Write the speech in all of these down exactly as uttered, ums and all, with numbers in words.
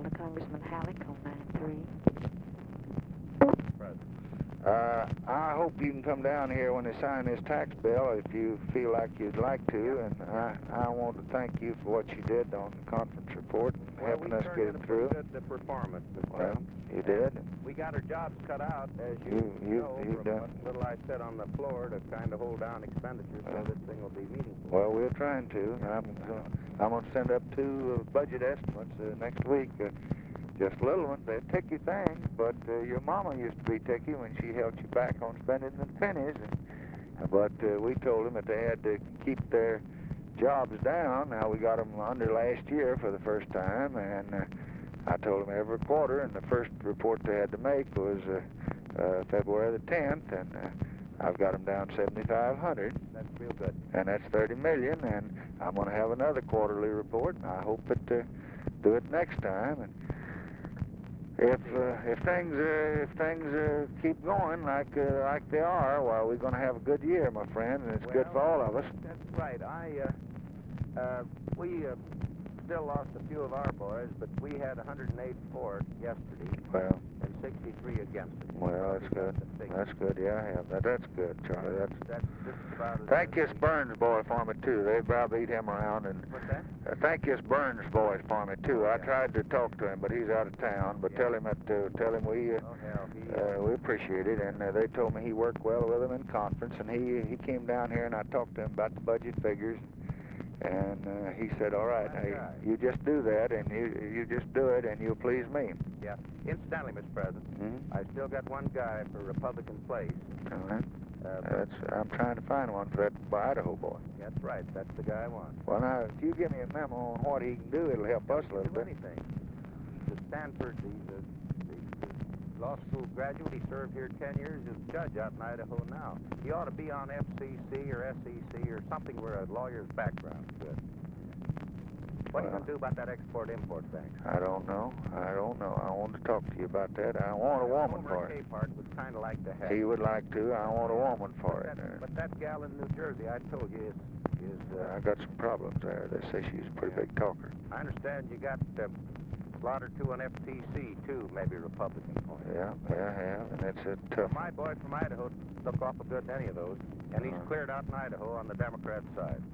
call to Congressman Halleck on nine three. Uh, I hope you can come down here when they sign this tax bill if you feel like you'd like to, and I, I want to thank you for what you did on the conference report and well, helping us get it through. We turned in a pretty good performance, Mister Well, President. you did. We got our jobs cut out, as you, You, you, know, you've from done. what little I said on the floor to kind of hold down expenditures Well, so this thing will be meaningful. Well, we're trying to. I'm, uh, I'm going to send up two uh, budget estimates uh, next week. Uh, Just little ones, they're ticky things, but uh, your mama used to be ticky when she held you back on spending the pennies. And, but uh, we told them that they had to keep their jobs down. Now we got them under last year for the first time, and uh, I told them every quarter, and the first report they had to make was uh, uh, February the tenth, and uh, I've got them down seventy-five hundred. That's real good. And that's thirty million, and I'm going to have another quarterly report, and I hope that uh, do it next time. And If uh, if things uh, if things uh, keep going like uh, like they are, well, we're going to have a good year, my friend, and it's well, good for all of us. That's right. I uh, uh, we uh, still lost a few of our boys, but we had one hundred eight for it yesterday, Well, and sixty-three against it. well, that's good. That's good. Yeah, I have that. That's good, Charlie. That's. That's just about as Thank good this as Burns boy for me too. They browbeat him around, and What's that? uh, thank this Burns boy for me too. Oh, I yeah. tried to talk to him, but he's out of town. But Yeah. tell him that uh, tell him we. Uh, Oh hell, he. Uh, we appreciate it, and uh, they told me he worked well with them in conference, and he he came down here, and I talked to him about the budget figures, and uh, he said, all right, hey, you just do that, and you you just do it, and you'll please me. Yeah. Incidentally, Mister President, Mm-hmm. I still got one guy for Republican place. All right. Uh, That's, I'm trying to find one for that Idaho boy. That's right. That's the guy I want. Well, now, if you give me a memo on what he can do, it'll help us a little do bit. anything. The Stanford, he's a, he's a law school graduate. He served here ten years as a judge out in Idaho now. He ought to be on F C C or S E C or something where a lawyer's background is good. What are you Well, going to do about that export-import thing? I don't know. I don't know. I want to talk to you about that. I want a woman for Homer it. Capehart would kind of like to have. He would like to. I want a woman for but it. That, Uh, but that gal in New Jersey, I told you, is... is uh, I got some problems there. They say she's a pretty Yeah. big talker. I understand you got uh, Slaughter two on F T C, too, maybe Republican point. Yeah, yeah, yeah, and it's a Well, tough. my boy from Idaho look awful good in any of those, and he's Uh-huh. cleared out in Idaho on the Democrat side.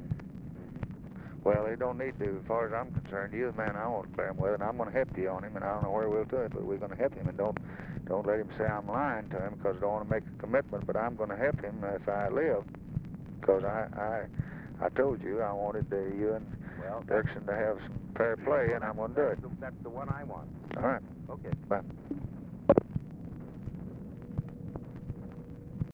Well, he don't need to, as far as I'm concerned. You're the man I want to clear him with, and I'm going to help you on him, and I don't know where we'll do it, but we're going to help him, and don't don't let him say I'm lying to him, because I don't want to make a commitment, but I'm going to help him if I live, because I, I I told you I wanted uh, you and Well, Dirksen to have some fair play, and I'm going to do it. That's the, that's the one I want. All right. Okay. Bye.